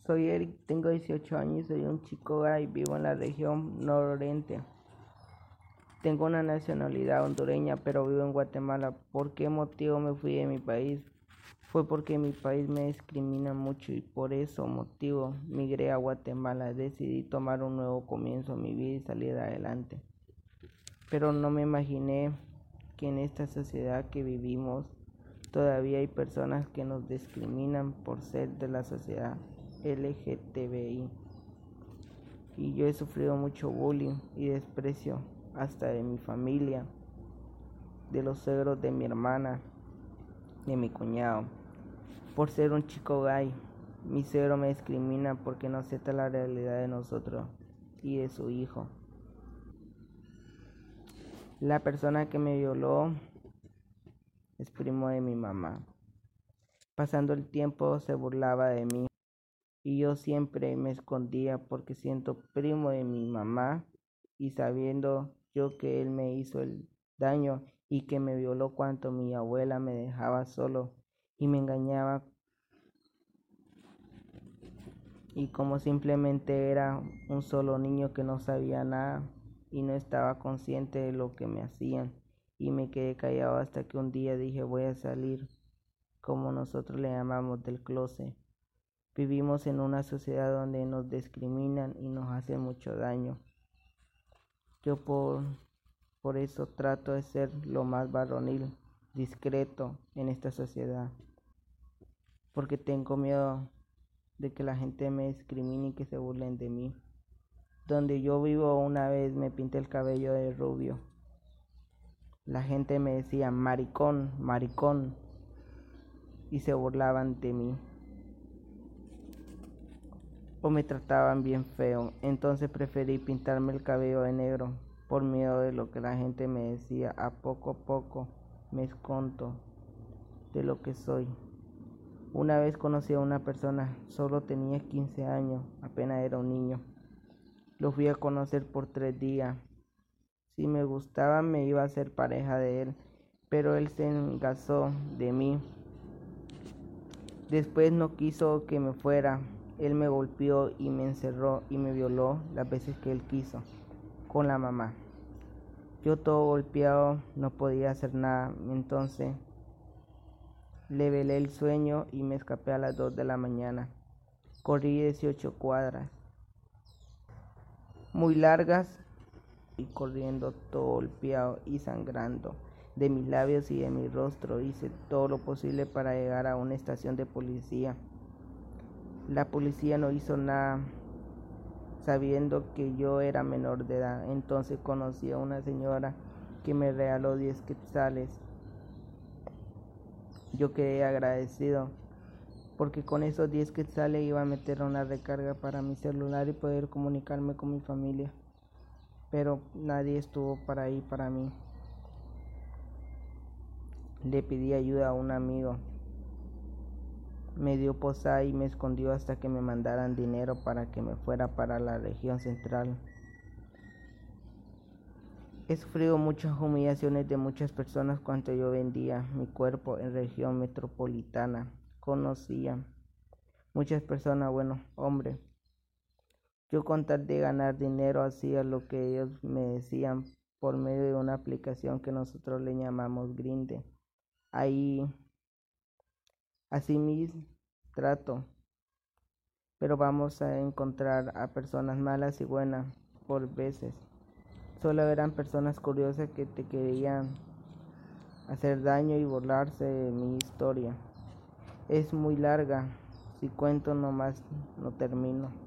Soy Eric, tengo 18 años, soy un chico gay, vivo en la región nororiente. Tengo una nacionalidad hondureña, pero vivo en Guatemala. ¿Por qué motivo me fui de mi país? Fue porque mi país me discrimina mucho y por eso motivo migré a Guatemala. Decidí tomar un nuevo comienzo en mi vida y salir adelante. Pero no me imaginé que en esta sociedad que vivimos todavía hay personas que nos discriminan por ser de la sociedad LGTBI. Y yo he sufrido mucho bullying y desprecio hasta de mi familia, de los suegros de mi hermana, de mi cuñado, por ser un chico gay. Mi suegro me discrimina porque no acepta la realidad de nosotros y de su hijo. La persona que me violó es primo de mi mamá. Pasando el tiempo se burlaba de mí y yo siempre me escondía porque siento primo de mi mamá y sabiendo yo que él me hizo el daño y que me violó cuando mi abuela me dejaba solo y me engañaba, y como simplemente era un solo niño que no sabía nada y no estaba consciente de lo que me hacían, y me quedé callado hasta que un día dije voy a salir, como nosotros le llamamos, del closet. Vivimos en una sociedad donde nos discriminan y nos hacen mucho daño. Yo por eso trato de ser lo más varonil, discreto en esta sociedad, porque tengo miedo de que la gente me discrimine y que se burlen de mí. Donde yo vivo, una vez me pinté el cabello de rubio. La gente me decía maricón, maricón, y se burlaban de mí o me trataban bien feo. Entonces preferí pintarme el cabello de negro por miedo de lo que la gente me decía. A poco me escondo de lo que soy. Una vez conocí a una persona, solo tenía 15 años, apenas era un niño. Lo fui a conocer por 3 días. Si me gustaba me iba a ser pareja de él, pero él se engasó de mí. Después no quiso que me fuera. Él me golpeó y me encerró y me violó las veces que él quiso, con la mamá. Yo todo golpeado, no podía hacer nada. Entonces le velé el sueño y me escapé a las 2 de la mañana. Corrí 18 cuadras muy largas y corriendo todo golpeado y sangrando de mis labios y de mi rostro. Hice todo lo posible para llegar a una estación de policía. La policía no hizo nada, sabiendo que yo era menor de edad. Entonces conocí a una señora que me regaló 10 quetzales. Yo quedé agradecido porque con esos 10 quetzales iba a meter una recarga para mi celular y poder comunicarme con mi familia. Pero nadie estuvo para ahí para mí. Le pedí ayuda a un amigo. Me dio posada y me escondió hasta que me mandaran dinero para que me fuera para la región central. He sufrido muchas humillaciones de muchas personas cuando yo vendía mi cuerpo en región metropolitana. Conocía muchas personas, bueno, hombre. Yo con tal de ganar dinero hacía lo que ellos me decían por medio de una aplicación que nosotros le llamamos Grindr. Ahí, así mismo, trato, pero vamos a encontrar a personas malas y buenas por veces. Solo eran personas curiosas que te querían hacer daño y burlarse de mi historia. Es muy larga, si cuento nomás no termino.